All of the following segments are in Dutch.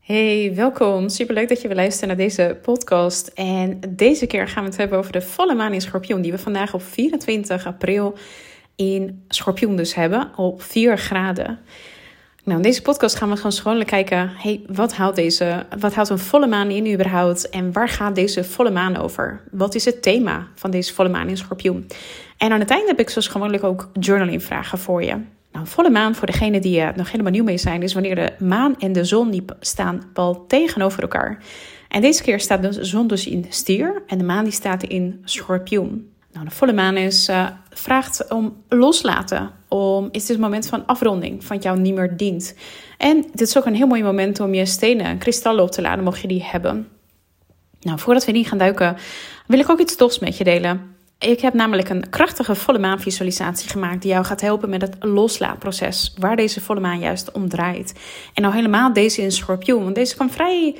Hey, welkom. Superleuk dat je weer luistert naar deze podcast. En deze keer gaan we het hebben over de volle maan in Schorpioen, die we vandaag op 24 april in Schorpioen dus hebben, op 4 graden. Nou, in deze podcast gaan we gewoon kijken, hey, wat houdt een volle maan in überhaupt? En waar gaat deze volle maan over? Wat is het thema van deze volle maan in Schorpioen? En aan het einde heb ik zoals gewoonlijk ook journaling vragen voor je. Nou, volle maan, voor degenen die nog helemaal nieuw mee zijn, is wanneer de maan en de zon die staan pal tegenover elkaar. En deze keer staat de zon dus in Stier en de maan die staat in Schorpioen. Nou, de volle maan vraagt om loslaten. Is dit een moment van afronding, van jou niet meer dient. En dit is ook een heel mooi moment om je stenen en kristallen op te laden, mocht je die hebben. Nou, voordat we die gaan duiken, wil ik ook iets tofs met je delen. Ik heb namelijk een krachtige volle maan visualisatie gemaakt die jou gaat helpen met het loslaatproces, waar deze volle maan juist om draait. En nou helemaal deze in Schorpioen, want deze kan vrij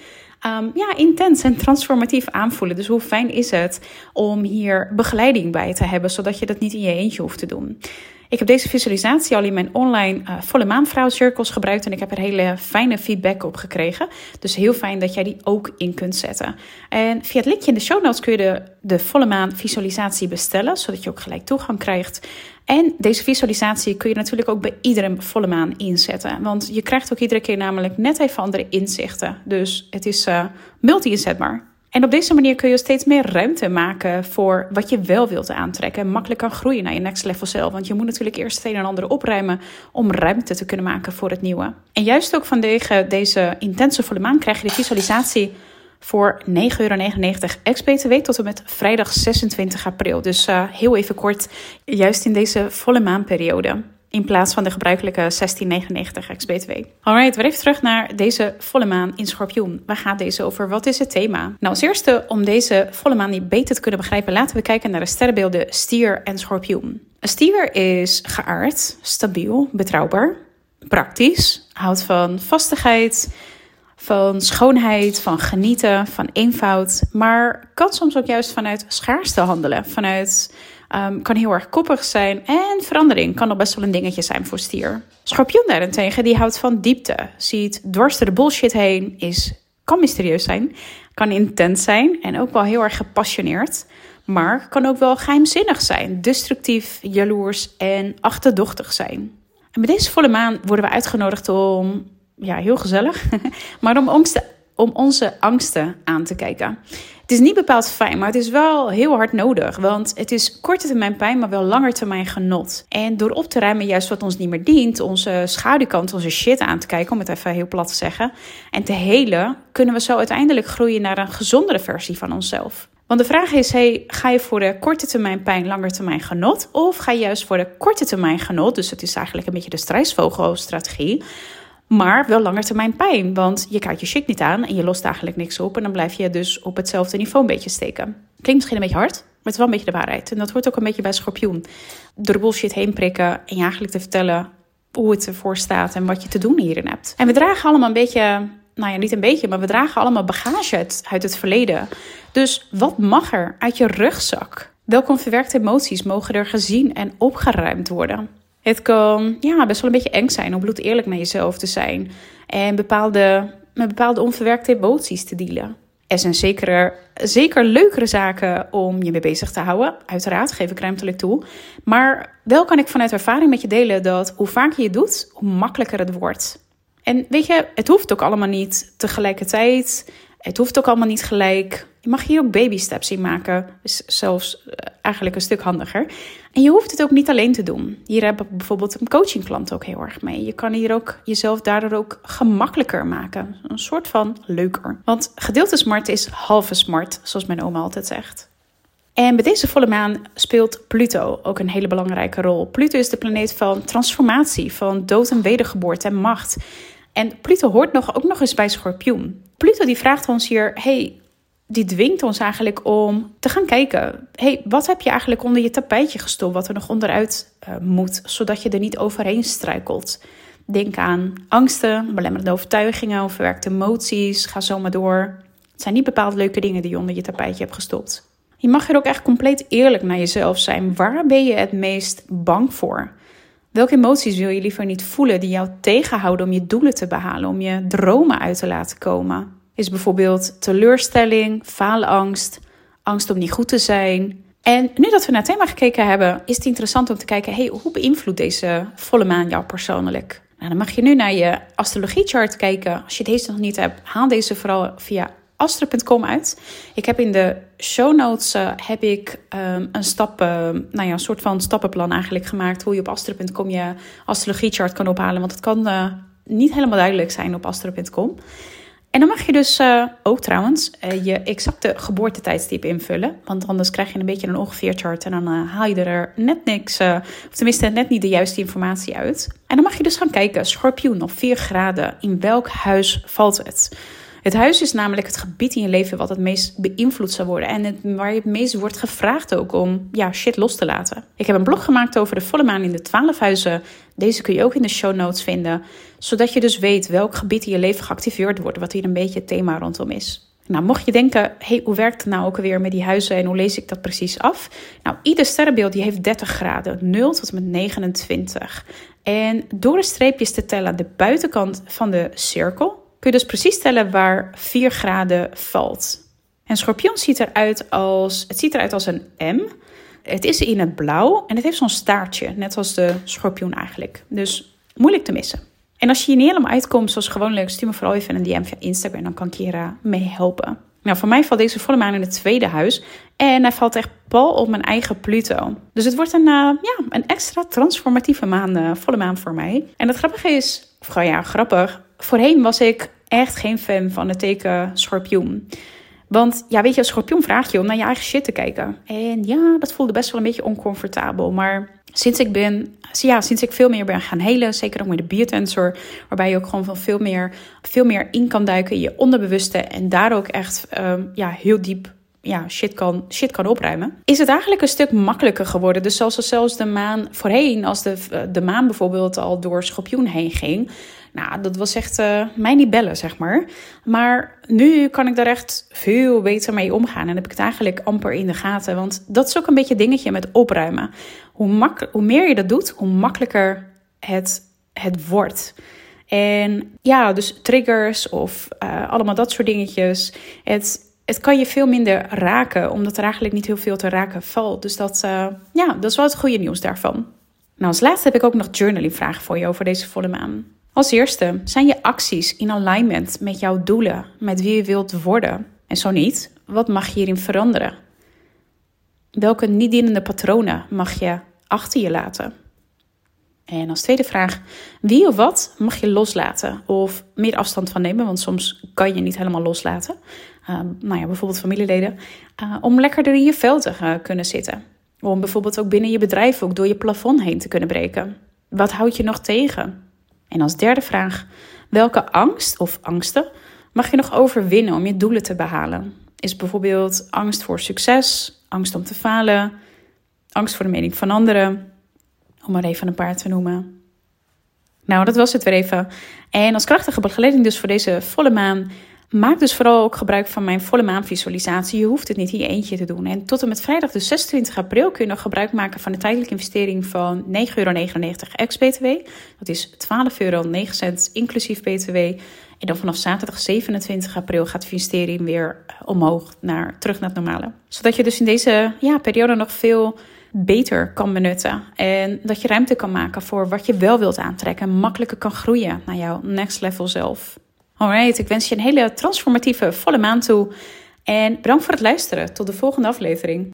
intens en transformatief aanvoelen. Dus hoe fijn is het om hier begeleiding bij te hebben, zodat je dat niet in je eentje hoeft te doen. Ik heb deze visualisatie al in mijn online volle maanvrouw cirkels gebruikt en ik heb er hele fijne feedback op gekregen. Dus heel fijn dat jij die ook in kunt zetten. En via het linkje in de show notes kun je de volle maan visualisatie bestellen, zodat je ook gelijk toegang krijgt. En deze visualisatie kun je natuurlijk ook bij iedere volle maan inzetten. Want je krijgt ook iedere keer namelijk net even andere inzichten. Dus het is multi-inzetbaar. En op deze manier kun je steeds meer ruimte maken voor wat je wel wilt aantrekken. En makkelijk kan groeien naar je next level zelf. Want je moet natuurlijk eerst het een en ander opruimen om ruimte te kunnen maken voor het nieuwe. En juist ook vanwege deze intense volle maan krijg je de visualisatie voor €9,99 ex-BTW tot en met vrijdag 26 april. Dus heel even kort, juist in deze volle maanperiode. In plaats van de gebruikelijke €16,99 ex-BTW. Alright, weer even terug naar deze volle maan in Schorpioen. Waar gaat deze over? Wat is het thema? Nou, als eerste, om deze volle maan niet beter te kunnen begrijpen, laten we kijken naar de sterrenbeelden Stier en Schorpioen. Een stier is geaard, stabiel, betrouwbaar, praktisch, houdt van vastigheid, van schoonheid, van genieten, van eenvoud, maar kan soms ook juist vanuit schaarste handelen, kan heel erg koppig zijn en verandering kan nog best wel een dingetje zijn voor stier. Schorpioen daarentegen, die houdt van diepte, ziet dwars door de bullshit heen, kan mysterieus zijn, kan intens zijn en ook wel heel erg gepassioneerd, maar kan ook wel geheimzinnig zijn, destructief, jaloers en achterdochtig zijn. En bij deze volle maan worden we uitgenodigd om, heel gezellig, maar om onze angsten aan te kijken. Het is niet bepaald fijn, maar het is wel heel hard nodig. Want het is korte termijn pijn, maar wel langer termijn genot. En door op te ruimen juist wat ons niet meer dient, onze schaduwkant, onze shit aan te kijken, om het even heel plat te zeggen, en te helen, kunnen we zo uiteindelijk groeien naar een gezondere versie van onszelf. Want de vraag is, ga je voor de korte termijn pijn, langer termijn genot? Of ga je juist voor de korte termijn genot, dus het is eigenlijk een beetje de struisvogelstrategie, maar wel langer termijn pijn, want je kijkt je shit niet aan en je lost eigenlijk niks op. En dan blijf je dus op hetzelfde niveau een beetje steken. Klinkt misschien een beetje hard, maar het is wel een beetje de waarheid. En dat hoort ook een beetje bij Schorpioen. Door de bullshit heen prikken en je eigenlijk te vertellen hoe het ervoor staat en wat je te doen hierin hebt. En we dragen allemaal een beetje, niet een beetje, maar we dragen allemaal bagage uit het verleden. Dus wat mag er uit je rugzak? Welke onverwerkte emoties mogen er gezien en opgeruimd worden? Het kan best wel een beetje eng zijn om bloedeerlijk naar jezelf te zijn. En met bepaalde onverwerkte emoties te dealen. Er zijn zeker leukere zaken om je mee bezig te houden. Uiteraard, geef ik ruimtelijk toe. Maar wel kan ik vanuit ervaring met je delen dat hoe vaker je het doet, hoe makkelijker het wordt. En weet je, het hoeft ook allemaal niet tegelijkertijd. Het hoeft ook allemaal niet gelijk. Je mag hier ook baby steps in maken. Is zelfs eigenlijk een stuk handiger. En je hoeft het ook niet alleen te doen. Hier heb ik bijvoorbeeld een coachingklant ook heel erg mee. Je kan hier ook jezelf daardoor ook gemakkelijker maken. Een soort van leuker. Want gedeelte smart is halve smart, zoals mijn oma altijd zegt. En bij deze volle maan speelt Pluto ook een hele belangrijke rol. Pluto is de planeet van transformatie, van dood en wedergeboorte en macht. En Pluto hoort ook nog eens bij Schorpioen. Pluto die vraagt ons hier, die dwingt ons eigenlijk om te gaan kijken. Wat heb je eigenlijk onder je tapijtje gestopt, wat er nog onderuit moet, zodat je er niet overheen struikelt. Denk aan angsten, belemmerende overtuigingen, onverwerkte emoties, ga zo maar door. Het zijn niet bepaald leuke dingen die je onder je tapijtje hebt gestopt. Je mag er ook echt compleet eerlijk naar jezelf zijn. Waar ben je het meest bang voor? Welke emoties wil je liever niet voelen die jou tegenhouden om je doelen te behalen, om je dromen uit te laten komen? Is bijvoorbeeld teleurstelling, faalangst, angst om niet goed te zijn. En nu dat we naar het thema gekeken hebben, is het interessant om te kijken, hoe beïnvloedt deze volle maan jou persoonlijk? Nou, dan mag je nu naar je astrologiechart kijken. Als je deze nog niet hebt, haal deze vooral via astro.com uit. Ik heb in de show notes een soort van stappenplan eigenlijk gemaakt hoe je op astro.com je astrologiechart kan ophalen. Want het kan niet helemaal duidelijk zijn op astro.com. En dan mag je dus ook trouwens je exacte geboortetijdstip invullen. Want anders krijg je een beetje een ongeveer chart en dan haal je er net niks, of tenminste net niet de juiste informatie uit. En dan mag je dus gaan kijken, schorpioen op 4 graden, in welk huis valt het? Het huis is namelijk het gebied in je leven wat het meest beïnvloed zal worden. En waar je het meest wordt gevraagd ook om shit los te laten. Ik heb een blog gemaakt over de volle maan in de 12 huizen. Deze kun je ook in de show notes vinden. Zodat je dus weet welk gebied in je leven geactiveerd wordt. Wat hier een beetje het thema rondom is. Nou, mocht je denken, hoe werkt het nou ook alweer met die huizen en hoe lees ik dat precies af? Nou, ieder sterrenbeeld die heeft 30 graden, 0 tot en met 29. En door de streepjes te tellen aan de buitenkant van de cirkel kun je dus precies tellen waar 4 graden valt. En schorpioen ziet eruit als een M. Het is in het blauw en het heeft zo'n staartje, net als de schorpioen eigenlijk. Dus moeilijk te missen. En als je hier niet helemaal uitkomt zoals gewoonlijk, stuur me vooral even een DM via Instagram, dan kan ik je hier mee helpen. Nou, voor mij valt deze volle maan in het tweede huis en hij valt echt pal op mijn eigen Pluto. Dus het wordt een extra transformatieve volle maan voor mij. En het grappige is, grappig, voorheen was ik echt geen fan van het teken schorpioen. Want als schorpioen vraag je om naar je eigen shit te kijken. En dat voelde best wel een beetje oncomfortabel. Maar sinds ik veel meer ben gaan helen, zeker ook met de biotensor, waarbij je ook gewoon van veel meer in kan duiken in je onderbewuste en daar ook echt heel diep shit kan opruimen, is het eigenlijk een stuk makkelijker geworden. Dus zoals zelfs de maan voorheen, als de maan bijvoorbeeld al door schorpioen heen ging, dat was echt mij niet bellen, zeg maar. Maar nu kan ik daar echt veel beter mee omgaan en heb ik het eigenlijk amper in de gaten. Want dat is ook een beetje het dingetje met opruimen. Hoe meer je dat doet, hoe makkelijker het wordt. En dus triggers of allemaal dat soort dingetjes. Het kan je veel minder raken, omdat er eigenlijk niet heel veel te raken valt. Dus dat is wel het goede nieuws daarvan. Nou, als laatste heb ik ook nog journaling vragen voor je over deze volle maan. Als eerste, zijn je acties in alignment met jouw doelen, met wie je wilt worden? En zo niet, wat mag je hierin veranderen? Welke niet dienende patronen mag je achter je laten? En als tweede vraag, wie of wat mag je loslaten of meer afstand van nemen? Want soms kan je niet helemaal loslaten. Bijvoorbeeld familieleden. Om lekkerder in je vel te kunnen zitten. Om bijvoorbeeld ook binnen je bedrijf ook door je plafond heen te kunnen breken. Wat houdt je nog tegen? En als derde vraag, welke angst of angsten mag je nog overwinnen om je doelen te behalen? Is bijvoorbeeld angst voor succes, angst om te falen, angst voor de mening van anderen, om maar even een paar te noemen. Nou, dat was het weer even. En als krachtige begeleiding dus voor deze volle maan, maak dus vooral ook gebruik van mijn volle maan visualisatie. Je hoeft het niet in je eentje te doen. En tot en met vrijdag de 26 april kun je nog gebruik maken van de tijdelijke investering van €9,99 ex-BTW. Dat is €12,09 inclusief BTW. En dan vanaf zaterdag 27 april gaat de investering weer omhoog terug naar het normale. Zodat je dus in deze periode nog veel beter kan benutten. En dat je ruimte kan maken voor wat je wel wilt aantrekken. En makkelijker kan groeien naar jouw next level zelf. Alright, ik wens je een hele transformatieve volle maan toe. En bedankt voor het luisteren. Tot de volgende aflevering.